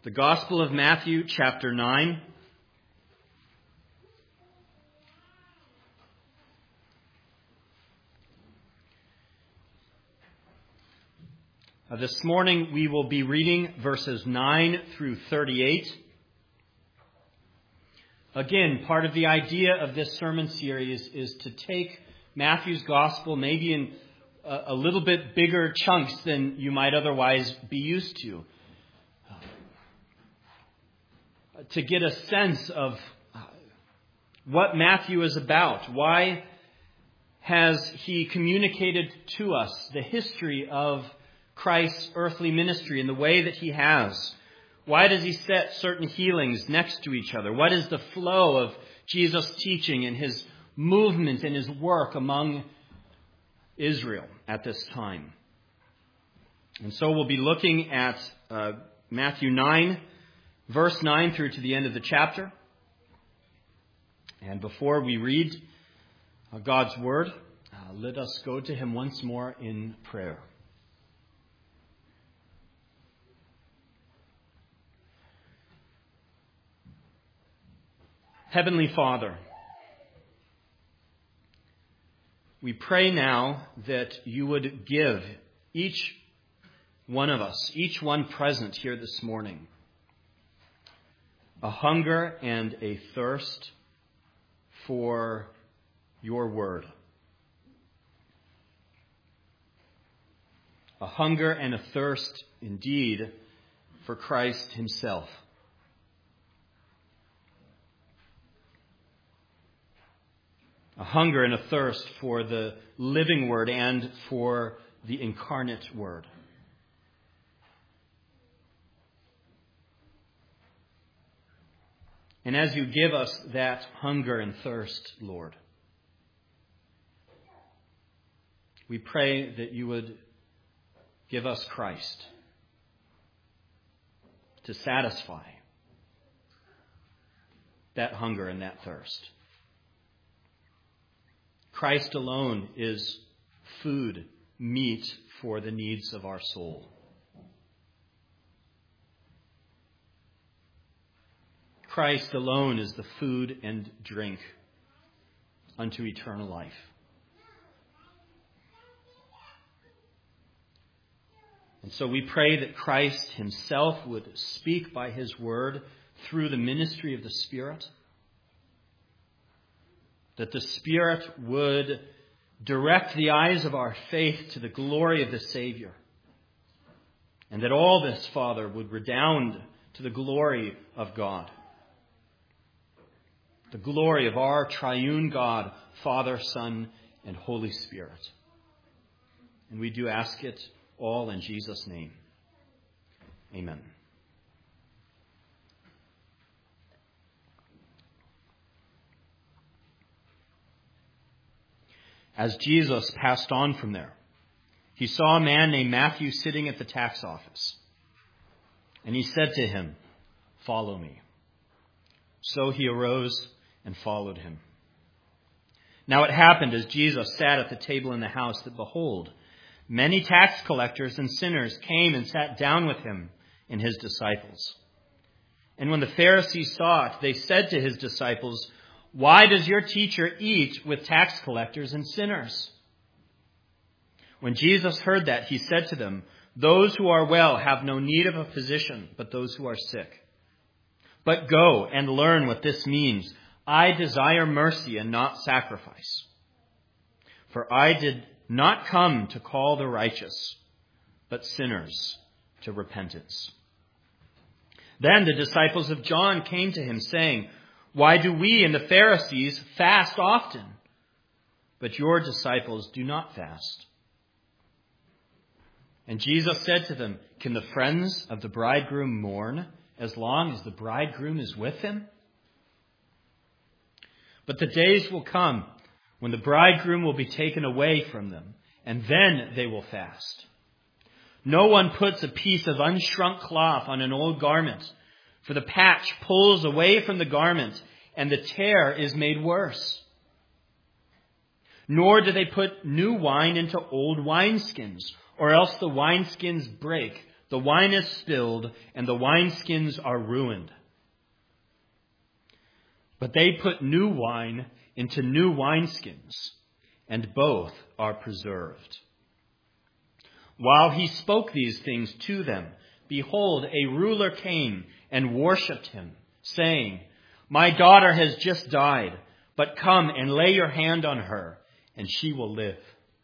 The Gospel of Matthew, chapter 9. This morning we will be reading verses 9 through 38. Again, part of the idea of this sermon series is to take Matthew's Gospel maybe in a little bit bigger chunks than you might otherwise be used to get a sense of what Matthew is about. Why has he communicated to us the history of Christ's earthly ministry in the way that he has? Why does he set certain healings next to each other? What is the flow of Jesus' teaching and his movement and his work among Israel at this time? And so we'll be looking at Matthew 9, verse 9 through to the end of the chapter. And before we read God's Word, let us go to him once more in prayer. Heavenly Father, we pray now that you would give each one of us, each one present here this morning, a hunger and a thirst for your word. A hunger and a thirst indeed for Christ himself. A hunger and a thirst for the living word and for the incarnate word. And as you give us that hunger and thirst, Lord, we pray that you would give us Christ to satisfy that hunger and that thirst. Christ alone is food, meat for the needs of our soul. Christ alone is the food and drink unto eternal life. And so we pray that Christ himself would speak by his word through the ministry of the Spirit, that the Spirit would direct the eyes of our faith to the glory of the Savior, and that all this, Father, would redound to the glory of God. The glory of our triune God, Father, Son, and Holy Spirit. And we do ask it all in Jesus' name. Amen. As Jesus passed on from there, he saw a man named Matthew sitting at the tax office. And he said to him, "Follow me." So he arose and followed him. Now it happened as Jesus sat at the table in the house that, behold, many tax collectors and sinners came and sat down with him and his disciples. And when the Pharisees saw it, they said to his disciples, "Why does your teacher eat with tax collectors and sinners?" When Jesus heard that, he said to them, "Those who are well have no need of a physician, but those who are sick. But go and learn what this means. I desire mercy and not sacrifice. For I did not come to call the righteous, but sinners to repentance." Then the disciples of John came to him, saying, "Why do we and the Pharisees fast often, but your disciples do not fast?" And Jesus said to them, "Can the friends of the bridegroom mourn as long as the bridegroom is with him? But the days will come when the bridegroom will be taken away from them, and then they will fast. No one puts a piece of unshrunk cloth on an old garment, for the patch pulls away from the garment, and the tear is made worse. Nor do they put new wine into old wineskins, or else the wineskins break, The wine is spilled, and the wineskins are ruined. But they put new wine into new wineskins, and both are preserved." While he spoke these things to them, behold, a ruler came and worshipped him, saying, "My daughter has just died, but come and lay your hand on her, and she will live."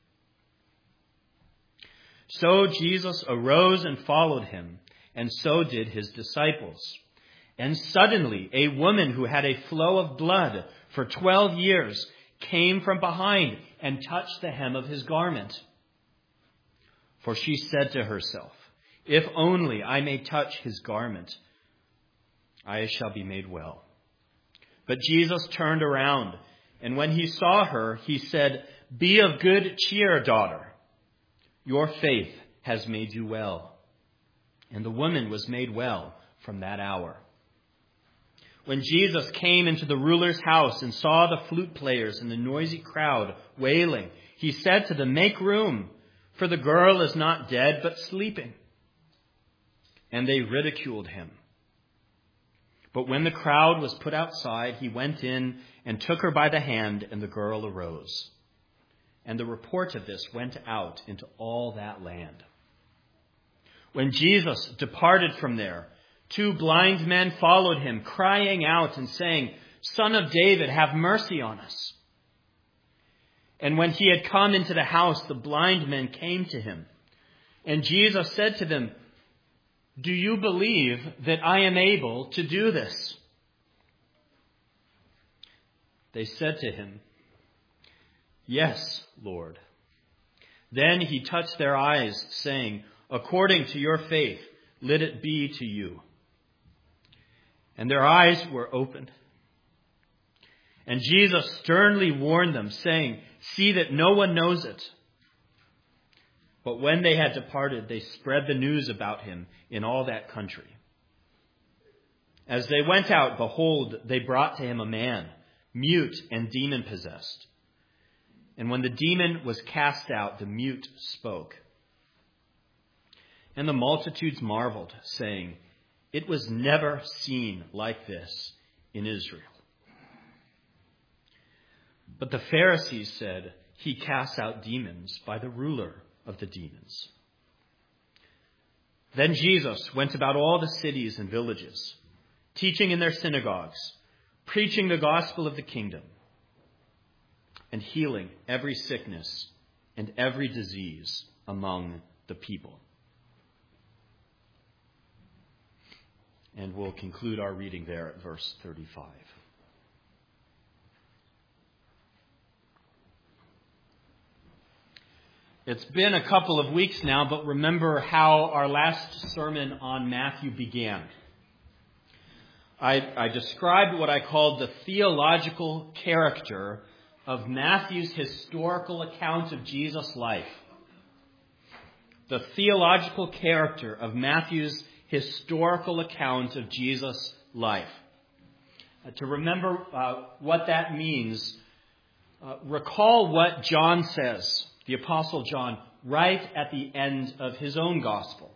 So Jesus arose and followed him, and so did his disciples. And suddenly a woman who had a flow of blood for 12 years came from behind and touched the hem of his garment. For she said to herself, "If only I may touch his garment, I shall be made well." But Jesus turned around, and when he saw her, he said, "Be of good cheer, daughter. Your faith has made you well." And the woman was made well from that hour. When Jesus came into the ruler's house and saw the flute players and the noisy crowd wailing, he said to them, "Make room, for the girl is not dead, but sleeping." And they ridiculed him. But when the crowd was put outside, he went in and took her by the hand, and the girl arose. And the report of this went out into all that land. When Jesus departed from there, 2 blind men followed him, crying out and saying, "Son of David, have mercy on us." And when he had come into the house, the blind men came to him. And Jesus said to them, "Do you believe that I am able to do this?" They said to him, "Yes, Lord." Then he touched their eyes, saying, "According to your faith, let it be to you." And their eyes were opened. And Jesus sternly warned them, saying, "See that no one knows it." But when they had departed, they spread the news about him in all that country. As they went out, behold, they brought to him a man, mute and demon-possessed. And when the demon was cast out, the mute spoke. And the multitudes marveled, saying, "It was never seen like this in Israel." But the Pharisees said, "He casts out demons by the ruler of the demons." Then Jesus went about all the cities and villages, teaching in their synagogues, preaching the gospel of the kingdom, and healing every sickness and every disease among the people. And we'll conclude our reading there at verse 35. It's been a couple of weeks now, but remember how our last sermon on Matthew began. I described what I called the theological character of Matthew's historical account of Jesus' life. The theological character of Matthew's historical account of Jesus' life. To remember what that means, recall what John says, the Apostle John, right at the end of his own gospel.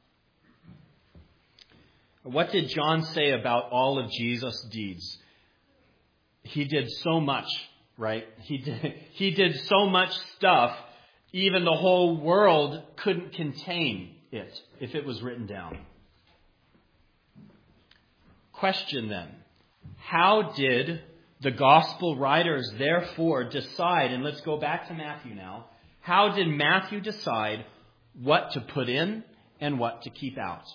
What did John say about all of Jesus' deeds? He did so much, right? He did so much stuff, even the whole world couldn't contain it if it was written down. Question then, how did the gospel writers therefore decide, and let's go back to Matthew now, how did Matthew decide what to put in and what to keep out?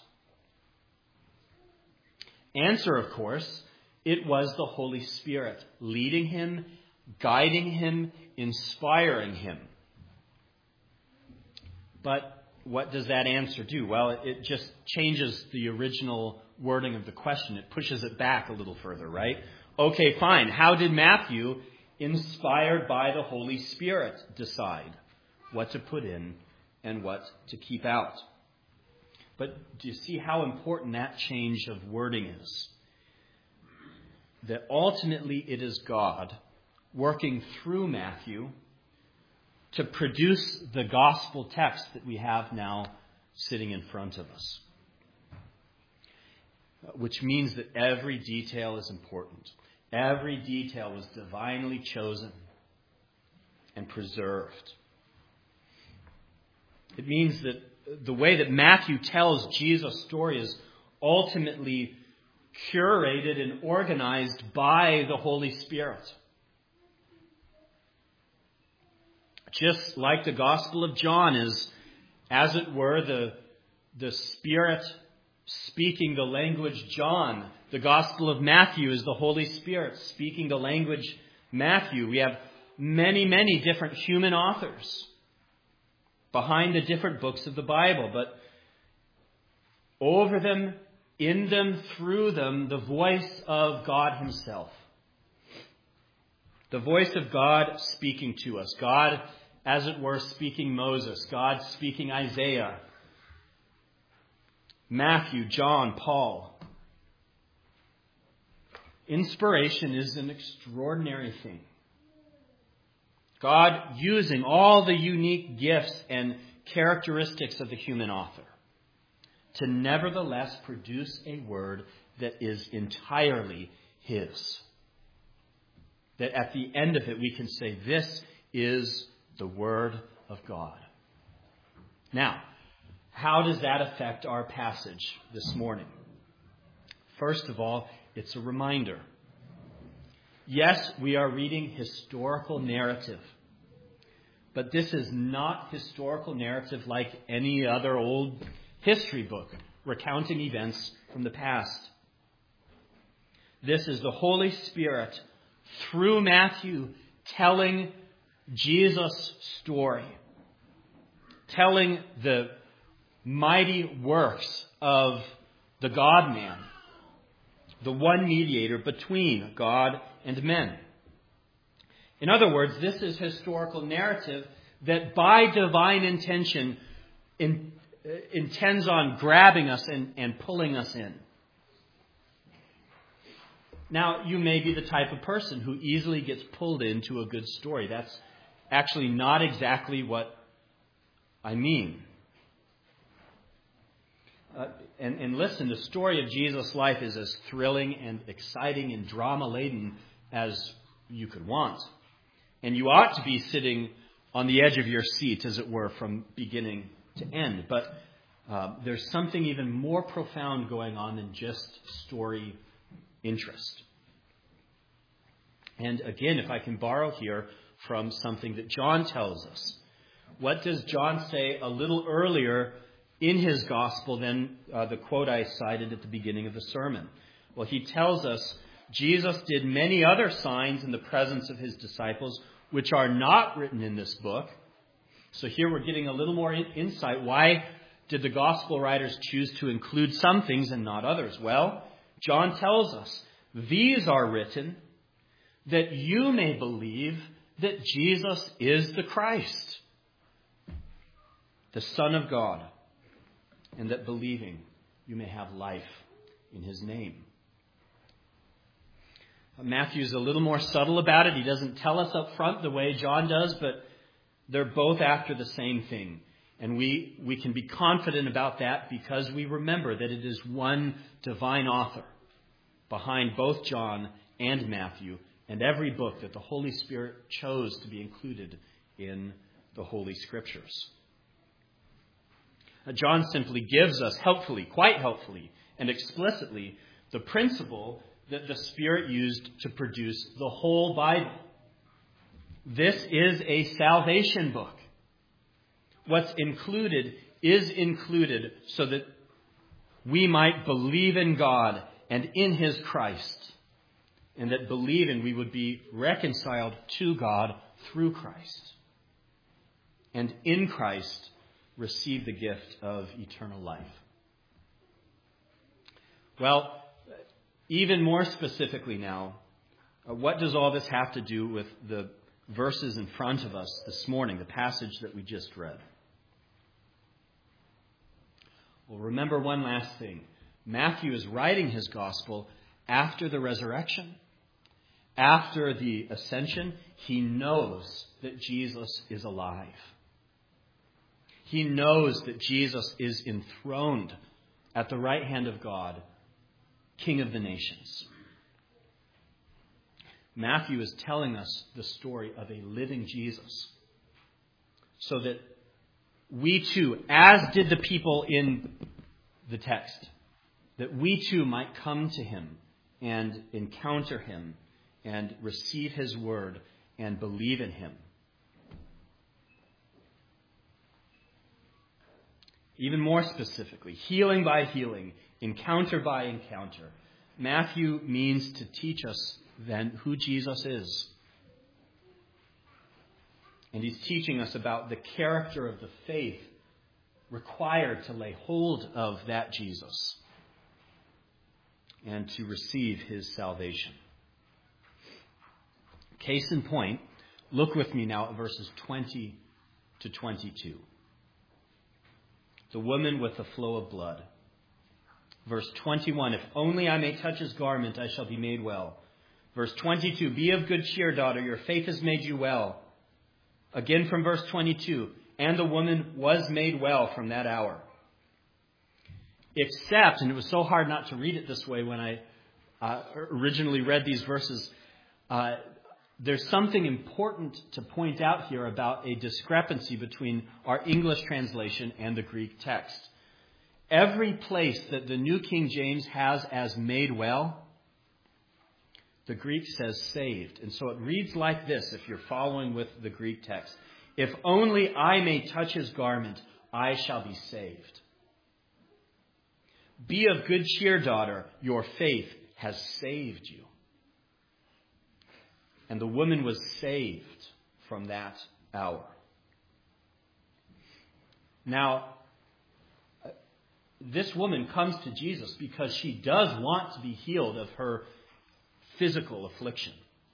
Answer, of course, it was the Holy Spirit leading him, guiding him, inspiring him. But what does that answer do? Well, it just changes the original wording of the question. It pushes it back a little further, right? Okay, fine. How did Matthew, inspired by the Holy Spirit, decide what to put in and what to keep out? But do you see how important that change of wording is? That ultimately it is God working through Matthew to produce the gospel text that we have now sitting in front of us. Which means that every detail is important. Every detail was divinely chosen and preserved. It means that the way that Matthew tells Jesus' story is ultimately curated and organized by the Holy Spirit. Just like the Gospel of John is, as it were, the Spirit speaking the language John. The Gospel of Matthew is the Holy Spirit speaking the language Matthew. We have many, many different human authors behind the different books of the Bible, but over them, in them, through them, the voice of God Himself. The voice of God speaking to us. God, as it were, speaking Moses. God speaking Isaiah. Matthew, John, Paul. Inspiration is an extraordinary thing. God using all the unique gifts and characteristics of the human author to nevertheless produce a word that is entirely His. That at the end of it we can say, this is the Word of God. Now, how does that affect our passage this morning? First of all, it's a reminder. Yes, we are reading historical narrative. But this is not historical narrative like any other old history book recounting events from the past. This is the Holy Spirit, through Matthew, telling Jesus' story. Telling the mighty works of the God-man, the one mediator between God and men. In other words, this is historical narrative that by divine intention intends on grabbing us and pulling us in. Now, you may be the type of person who easily gets pulled into a good story. That's actually not exactly what I mean. And listen, the story of Jesus' life is as thrilling and exciting and drama-laden as you could want. And you ought to be sitting on the edge of your seat, as it were, from beginning to end. But there's something even more profound going on than just story interest. And again, if I can borrow here from something that John tells us. What does John say a little earlier in his gospel than the quote I cited at the beginning of the sermon? Well, he tells us Jesus did many other signs in the presence of his disciples, which are not written in this book. So here we're getting a little more insight. Why did the gospel writers choose to include some things and not others? Well, John tells us, these are written that you may believe that Jesus is the Christ, the Son of God, and that believing you may have life in his name. Matthew's a little more subtle about it. He doesn't tell us up front the way John does, but they're both after the same thing. And we can be confident about that because we remember that it is one divine author behind both John and Matthew and every book that the Holy Spirit chose to be included in the Holy Scriptures. John simply gives us quite helpfully and explicitly, the principle that the Spirit used to produce the whole Bible. This is a salvation book. What's included is included so that we might believe in God and in his Christ, and that believing we would be reconciled to God through Christ, and in Christ receive the gift of eternal life. Well, even more specifically now, what does all this have to do with the verses in front of us this morning, the passage that we just read? Well, remember one last thing. Matthew is writing his gospel after the resurrection, after the ascension. He knows that Jesus is alive. He knows that Jesus is enthroned at the right hand of God, King of the nations. Matthew is telling us the story of a living Jesus, so that we too, as did the people in the text, that we too might come to him and encounter him and receive his word and believe in him. Even more specifically, healing by healing, encounter by encounter, Matthew means to teach us then who Jesus is. And he's teaching us about the character of the faith required to lay hold of that Jesus and to receive his salvation. Case in point, look with me now at verses 20 to 22. The woman with the flow of blood. Verse 21, if only I may touch his garment, I shall be made well. Verse 22, be of good cheer, daughter, your faith has made you well. Again from verse 22, and the woman was made well from that hour. Except, and it was so hard not to read it this way when I originally read these verses, there's something important to point out here about a discrepancy between our English translation and the Greek text. Every place that the New King James has as made well, the Greek says saved. And so it reads like this, if you're following with the Greek text. If only I may touch his garment, I shall be saved. Be of good cheer, daughter, your faith has saved you. And the woman was saved from that hour. Now, this woman comes to Jesus because she does want to be healed of her physical affliction.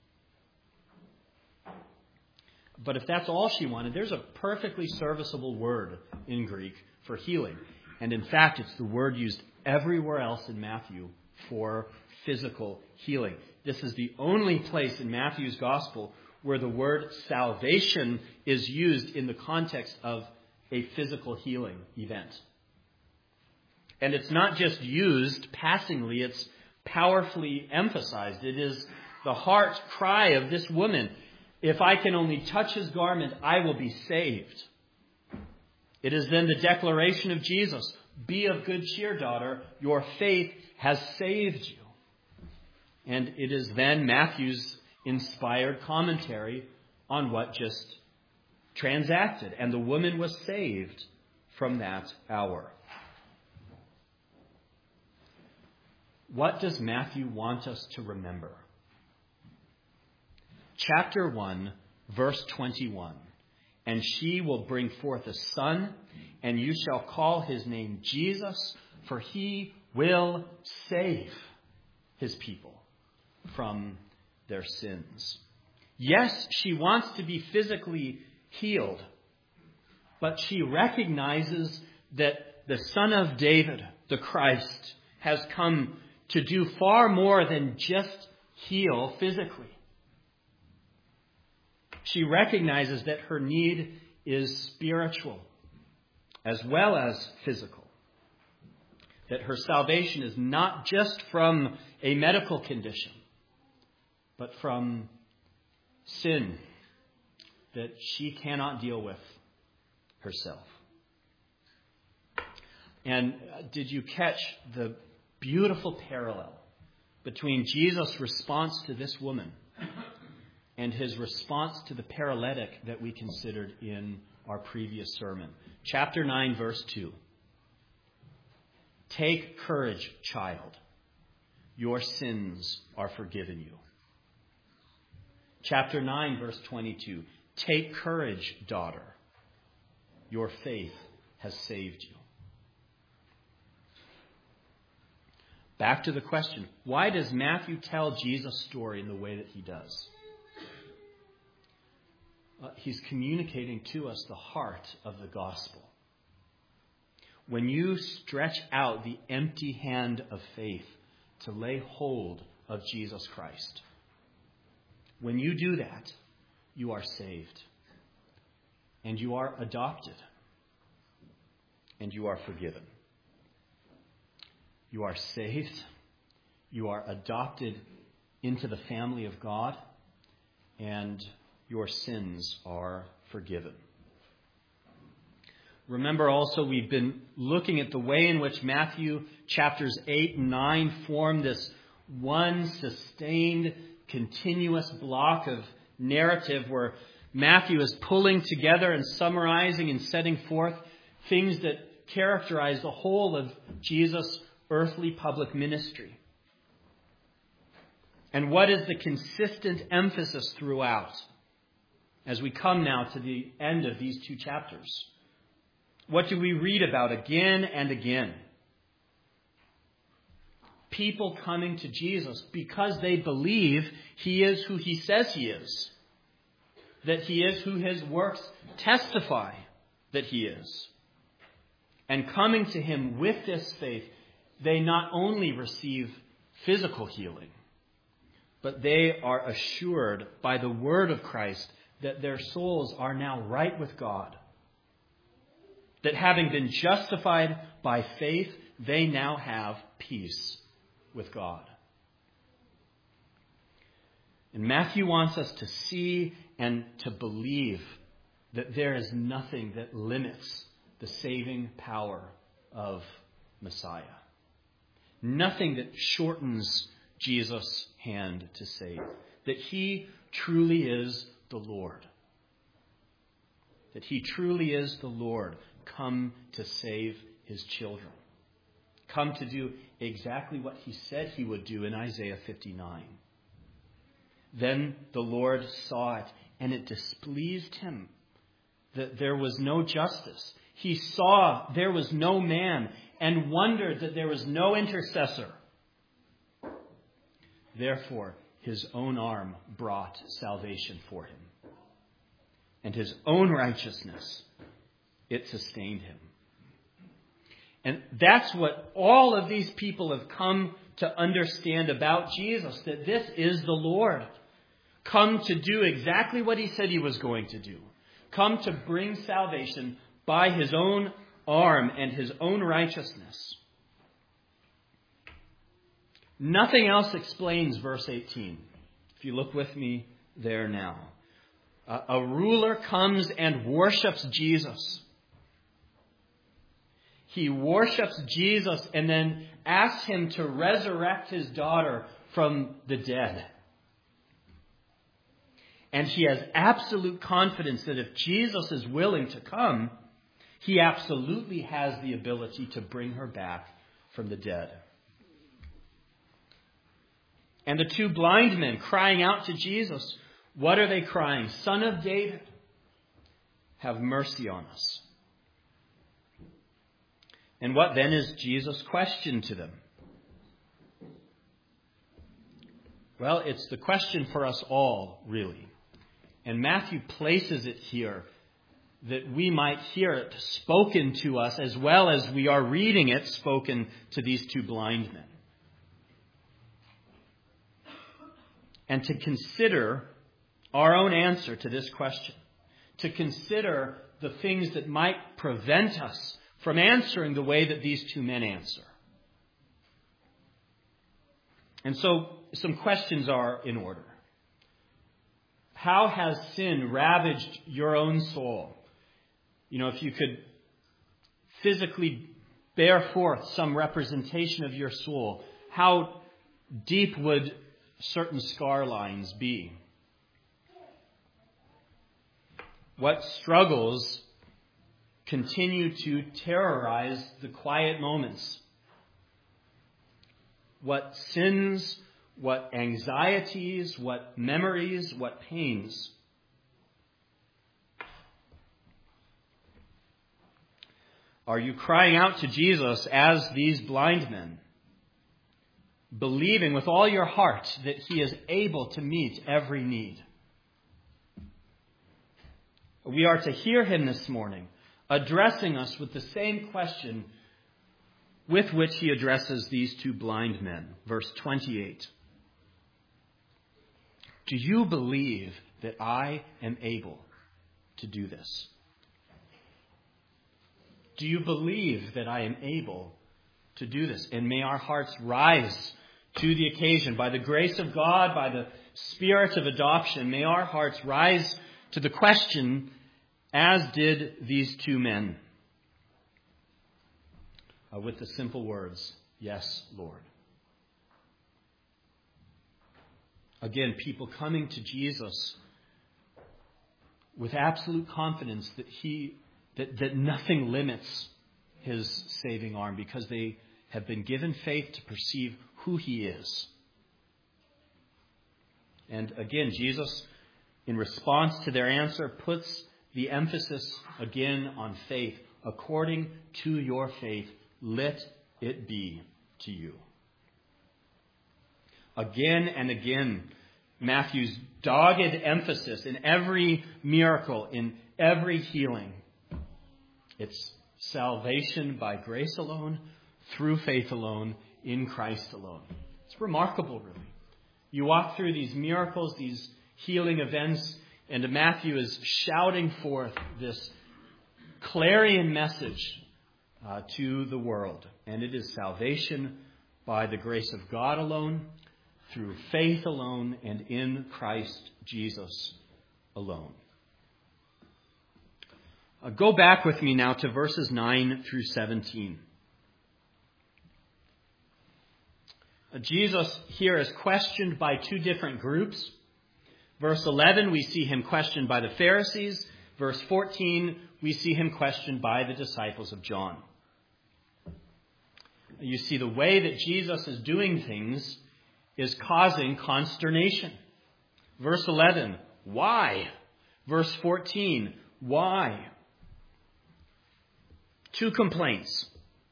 But if that's all she wanted, there's a perfectly serviceable word in Greek for healing. And in fact, it's the word used everywhere else in Matthew for physical healing. This is the only place in Matthew's gospel where the word salvation is used in the context of a physical healing event. And it's not just used passingly, it's powerfully emphasized. It is the heart cry of this woman. If I can only touch his garment, I will be saved. It is then the declaration of Jesus. Be of good cheer, daughter. Your faith has saved you. And it is then Matthew's inspired commentary on what just transacted. And the woman was saved from that hour. What does Matthew want us to remember? Chapter 1, verse 21. And she will bring forth a son, and you shall call his name Jesus, for he will save his people from their sins. Yes, she wants to be physically healed, but she recognizes that the Son of David, the Christ, has come to do far more than just heal physically. She recognizes that her need is spiritual as well as physical. That her salvation is not just from a medical condition, but from sin that she cannot deal with herself. And did you catch the beautiful parallel between Jesus' response to this woman and his response to the paralytic that we considered in our previous sermon? Chapter 9, verse 2. Take courage, child. Your sins are forgiven you. Chapter 9, verse 22. Take courage, daughter. Your faith has saved you. Back to the question, why does Matthew tell Jesus' story in the way that he does? He's communicating to us the heart of the gospel. When you stretch out the empty hand of faith to lay hold of Jesus Christ, when you do that, you are saved and you are adopted. and you are forgiven. You are saved. You are adopted into the family of God, and your sins are forgiven. Remember also, we've been looking at the way in which Matthew chapters 8 and 9 form this one sustained, continuous block of narrative where Matthew is pulling together and summarizing and setting forth things that characterize the whole of Jesus' earthly public ministry. And what is the consistent emphasis throughout as we come now to the end of these two chapters? What do we read about again and again? People coming to Jesus because they believe he is who he says he is. That he is who his works testify that he is. And coming to him with this faith, they not only receive physical healing, but they are assured by the word of Christ that their souls are now right with God. That having been justified by faith, they now have peace with God. And Matthew wants us to see and to believe that there is nothing that limits the saving power of Messiah. Nothing that shortens Jesus' hand to save. That he truly is the Lord. That he truly is the Lord, come to save his children. Come to do exactly what he said he would do in Isaiah 59. Then the Lord saw it, and it displeased him that there was no justice. He saw there was no man, and wondered that there was no intercessor. Therefore, his own arm brought salvation for him. And his own righteousness, it sustained him. And that's what all of these people have come to understand about Jesus, that this is the Lord. Come to do exactly what he said he was going to do. Come to bring salvation by his own arm and his own righteousness. Nothing else explains verse 18. If you look with me there now. A ruler comes and worships Jesus. He worships Jesus and then asks him to resurrect his daughter from the dead. And he has absolute confidence that if Jesus is willing to come, he absolutely has the ability to bring her back from the dead. And the two blind men crying out to Jesus, what are they crying? Son of David, have mercy on us. And what then is Jesus' question to them? Well, it's the question for us all, really. And Matthew places it here that we might hear it spoken to us as well as we are reading it spoken to these two blind men. And to consider our own answer to this question. To consider the things that might prevent us from answering the way that these two men answer. And so some questions are in order. How has sin ravaged your own soul? You know, if you could physically bear forth some representation of your soul, how deep would certain scar lines be? What struggles continue to terrorize the quiet moments? What sins, what anxieties, what memories, what pains? Are you crying out to Jesus as these blind men, believing with all your heart that he is able to meet every need? We are to hear him this morning, addressing us with the same question with which he addresses these two blind men. Verse 28. Do you believe that I am able to do this? Do you believe that I am able to do this? And may our hearts rise to the occasion. By the grace of God, by the Spirit of adoption, may our hearts rise to the question, as did these two men. With the simple words, yes, Lord. Again, people coming to Jesus with absolute confidence that nothing limits his saving arm, because they have been given faith to perceive who he is. And again, Jesus, in response to their answer, puts the emphasis again on faith. According to your faith, let it be to you. Again and again, Matthew's dogged emphasis in every miracle, in every healing. It's salvation by grace alone, through faith alone, in Christ alone. It's remarkable, really. You walk through these miracles, these healing events, and Matthew is shouting forth this clarion message to the world. And it is salvation by the grace of God alone, through faith alone, and in Christ Jesus alone. Go back with me now to verses 9 through 17. Jesus here is questioned by two different groups. Verse 11, we see him questioned by the Pharisees. Verse 14, we see him questioned by the disciples of John. You see, the way that Jesus is doing things is causing consternation. Verse 11, why? Verse 14, why? Two complaints.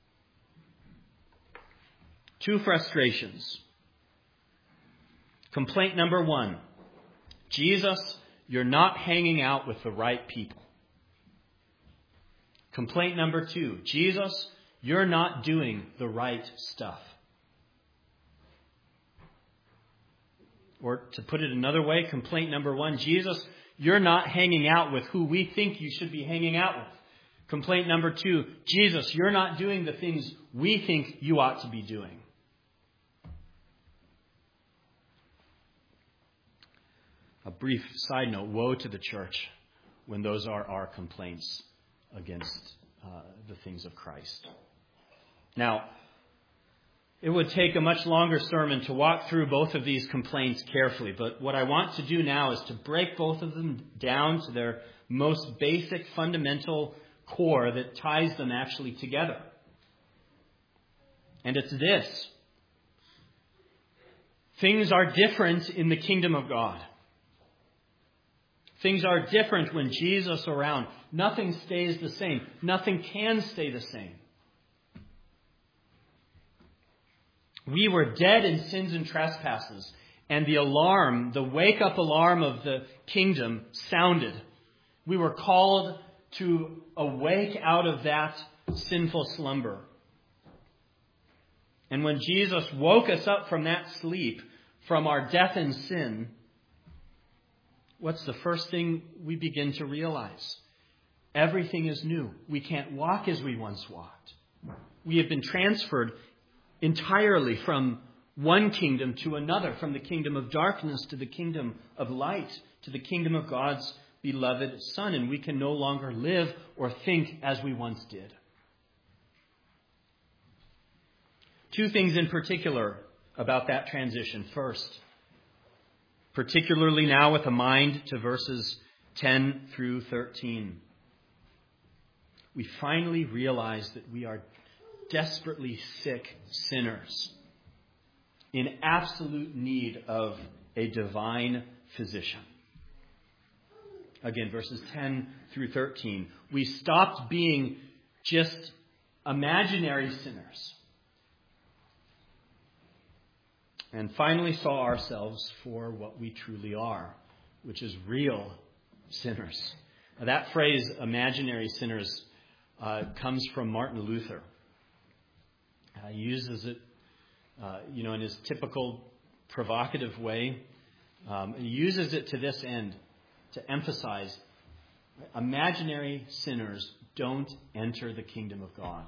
Two frustrations. Complaint number one, Jesus, you're not hanging out with the right people. Complaint number two, Jesus, you're not doing the right stuff. Or to put it another way, complaint number one, Jesus, you're not hanging out with who we think you should be hanging out with. Complaint number two, Jesus, you're not doing the things we think you ought to be doing. A brief side note, woe to the church when those are our complaints against the things of Christ. Now, it would take a much longer sermon to walk through both of these complaints carefully, but what I want to do now is to break both of them down to their most basic, fundamental core that ties them actually together. And it's this. Things are different in the kingdom of God. Things are different when Jesus is around. Nothing stays the same. Nothing can stay the same. We were dead in sins and trespasses, and the alarm, the wake-up alarm of the kingdom sounded. We were called to awake out of that sinful slumber. And when Jesus woke us up from that sleep, from our death and sin, what's the first thing we begin to realize? Everything is new. We can't walk as we once walked. We have been transferred entirely from one kingdom to another, from the kingdom of darkness to the kingdom of light, to the kingdom of God's beloved Son, and we can no longer live or think as we once did. Two things in particular about that transition. First, particularly now with a mind to verses 10 through 13, we finally realize that we are desperately sick sinners in absolute need of a divine physician. Again, verses 10 through 13. We stopped being just imaginary sinners and finally saw ourselves for what we truly are, which is real sinners. Now, that phrase, imaginary sinners, comes from Martin Luther. He uses it, in his typical provocative way. He uses it to this end, to emphasize imaginary sinners don't enter the kingdom of God.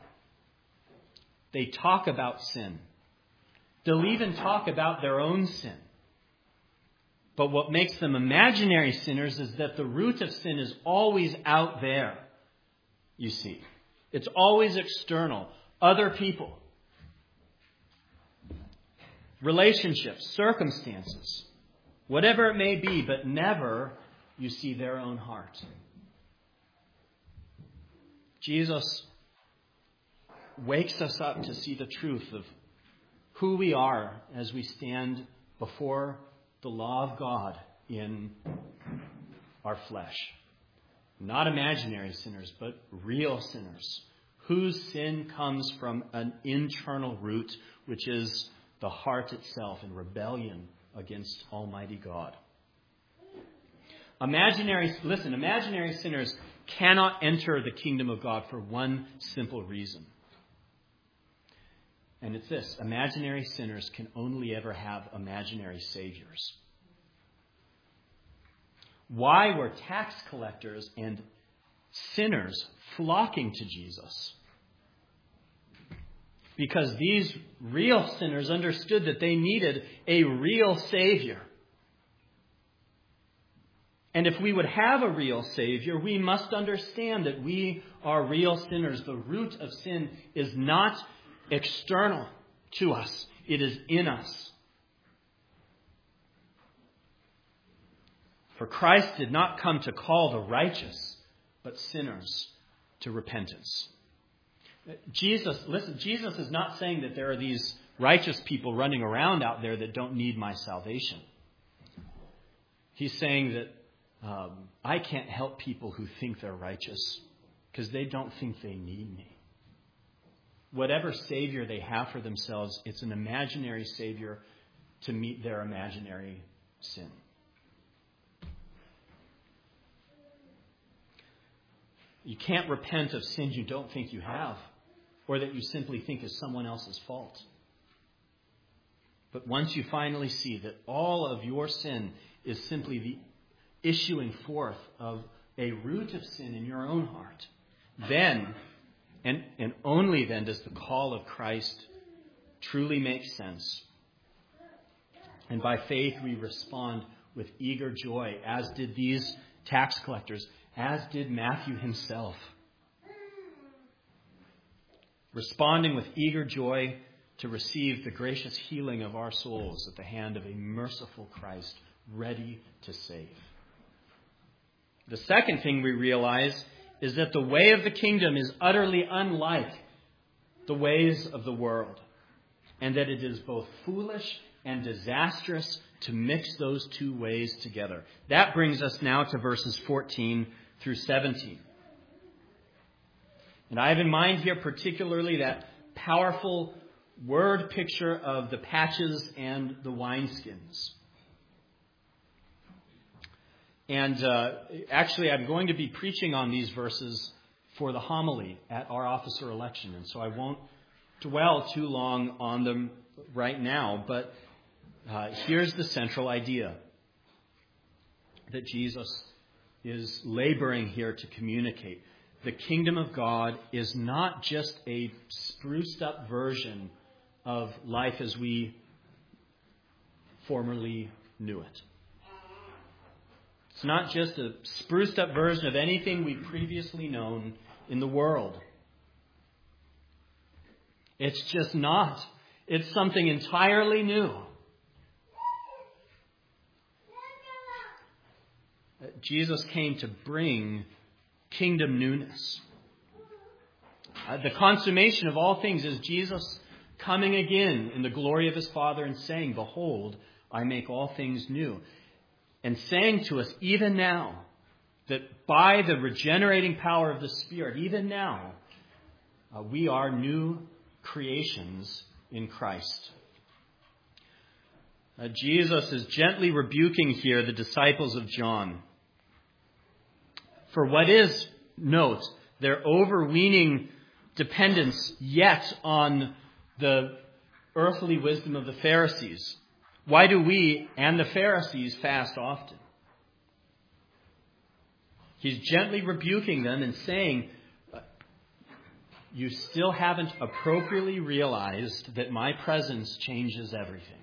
They talk about sin. They'll even talk about their own sin. But what makes them imaginary sinners is that the root of sin is always out there, you see. It's always external. Other people. Relationships, circumstances. Whatever it may be, but never, you see, their own heart. Jesus wakes us up to see the truth of who we are as we stand before the law of God in our flesh. Not imaginary sinners, but real sinners, whose sin comes from an internal root, which is the heart itself in rebellion against Almighty God. Imaginary sinners cannot enter the kingdom of God for one simple reason. And it's this: imaginary sinners can only ever have imaginary saviors. Why were tax collectors and sinners flocking to Jesus? Because these real sinners understood that they needed a real Savior. And if we would have a real Savior, we must understand that we are real sinners. The root of sin is not external to us. It is in us. For Christ did not come to call the righteous, but sinners to repentance. Jesus is not saying that there are these righteous people running around out there that don't need my salvation. He's saying that I can't help people who think they're righteous because they don't think they need me. Whatever Savior they have for themselves, it's an imaginary Savior to meet their imaginary sin. You can't repent of sin you don't think you have, or that you simply think is someone else's fault. But once you finally see that all of your sin is simply the issuing forth of a root of sin in your own heart, then, and only then, does the call of Christ truly make sense. And by faith we respond with eager joy, as did these tax collectors, as did Matthew himself. Responding with eager joy to receive the gracious healing of our souls at the hand of a merciful Christ, ready to save. The second thing we realize is that the way of the kingdom is utterly unlike the ways of the world, and that it is both foolish and disastrous to mix those two ways together. That brings us now to verses 14 through 17. And I have in mind here particularly that powerful word picture of the patches and the wineskins. And actually, I'm going to be preaching on these verses for the homily at our officer election. And so I won't dwell too long on them right now. But here's the central idea that Jesus is laboring here to communicate. The kingdom of God is not just a spruced up version of life as we formerly knew it. It's not just a spruced up version of anything we've previously known in the world. It's just not. It's something entirely new. Jesus came to bring kingdom newness. The consummation of all things is Jesus coming again in the glory of his Father and saying, "Behold, I make all things new." And saying to us even now that by the regenerating power of the Spirit, even now, we are new creations in Christ. Jesus is gently rebuking here the disciples of John for what is, note, their overweening dependence yet on the earthly wisdom of the Pharisees. Why do we and the Pharisees fast often? He's gently rebuking them and saying, you still haven't appropriately realized that my presence changes everything.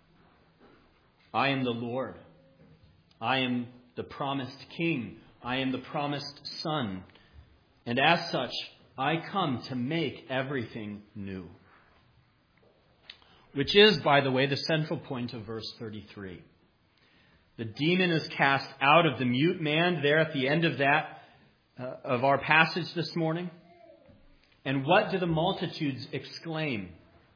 I am the Lord. I am the promised King. I am the promised Son. And as such, I come to make everything new. Which is, by the way, the central point of verse 33. The demon is cast out of the mute man there at the end of of our passage this morning. And what do the multitudes exclaim?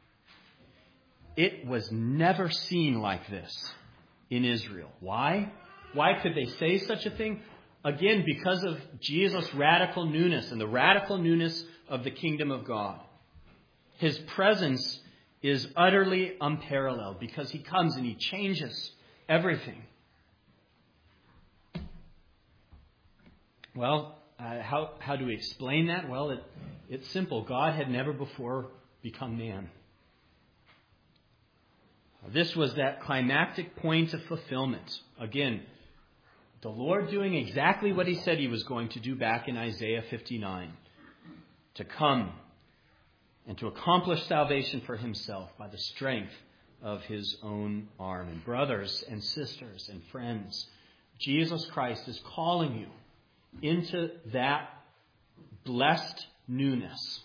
It was never seen like this in Israel. Why? Why could they say such a thing? Again, because of Jesus' radical newness and the radical newness of the kingdom of God. His presence is utterly unparalleled because he comes and he changes everything. Well, how do we explain that? Well, it's simple. God had never before become man. This was that climactic point of fulfillment. Again, the Lord doing exactly what he said he was going to do back in Isaiah 59. To come and to accomplish salvation for himself by the strength of his own arm. And brothers and sisters and friends, Jesus Christ is calling you into that blessed newness.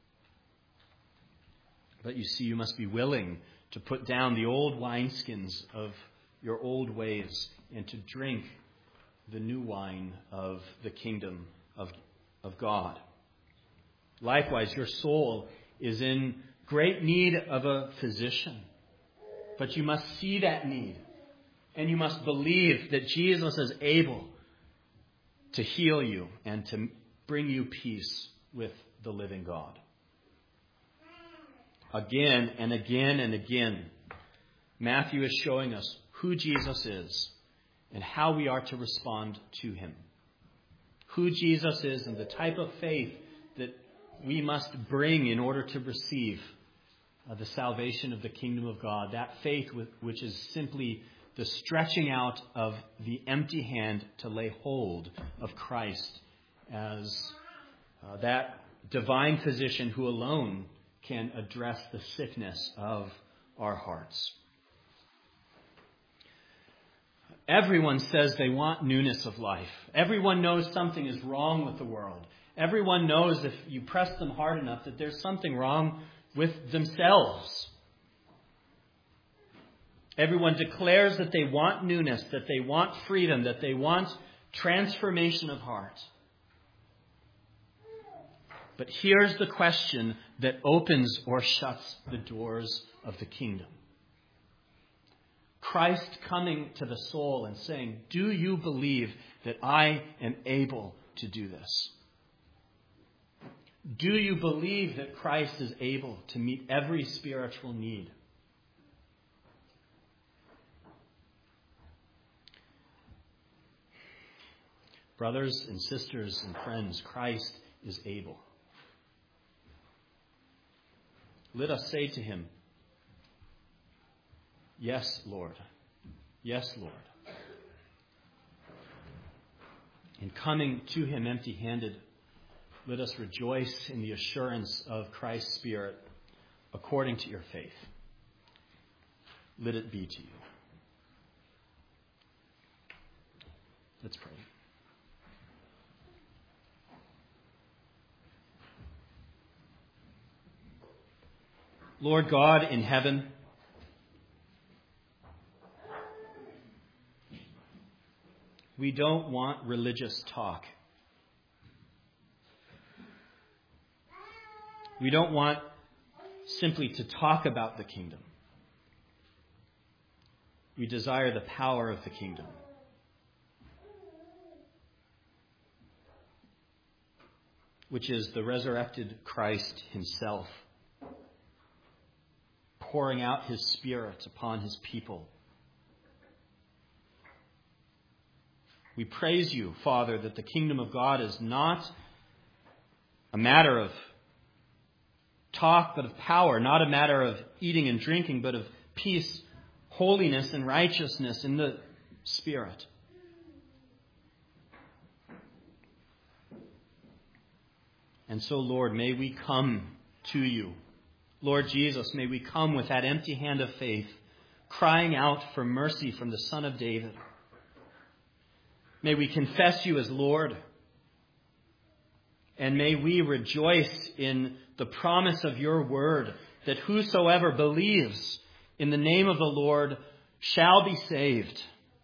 But you see, you must be willing to put down the old wineskins of your old ways and to drink the new wine of the kingdom of God. Likewise, your soul is in great need of a physician. But you must see that need. And you must believe that Jesus is able to heal you and to bring you peace with the living God. Again and again and again, Matthew is showing us who Jesus is and how we are to respond to him. Who Jesus is and the type of faith that we must bring in order to receive the salvation of the kingdom of God. That faith which is simply the stretching out of the empty hand to lay hold of Christ as that divine physician who alone can address the sickness of our hearts. Everyone says they want newness of life. Everyone knows something is wrong with the world. Everyone knows if you press them hard enough that there's something wrong with themselves. Everyone declares that they want newness, that they want freedom, that they want transformation of heart. But here's the question that opens or shuts the doors of the kingdom. Christ coming to the soul and saying, do you believe that I am able to do this? Do you believe that Christ is able to meet every spiritual need? Brothers and sisters and friends, Christ is able. Let us say to him, yes, Lord. Yes, Lord. In coming to him empty-handed, let us rejoice in the assurance of Christ's Spirit according to your faith. Let it be to you. Let's pray. Lord God in heaven, we don't want religious talk. We don't want simply to talk about the kingdom. We desire the power of the kingdom. Which is the resurrected Christ himself, pouring out his Spirit upon his people. We praise you, Father, that the kingdom of God is not a matter of talk, but of power, not a matter of eating and drinking, but of peace, holiness, and righteousness in the Spirit. And so, Lord, may we come to you. Lord Jesus, may we come with that empty hand of faith, crying out for mercy from the Son of David. May we confess you as Lord. And may we rejoice in the promise of your word that whosoever believes in the name of the Lord shall be saved.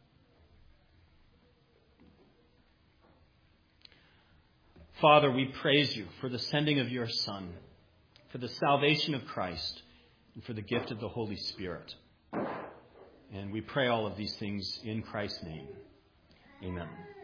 Father, we praise you for the sending of your Son, for the salvation of Christ, and for the gift of the Holy Spirit. And we pray all of these things in Christ's name. Amen.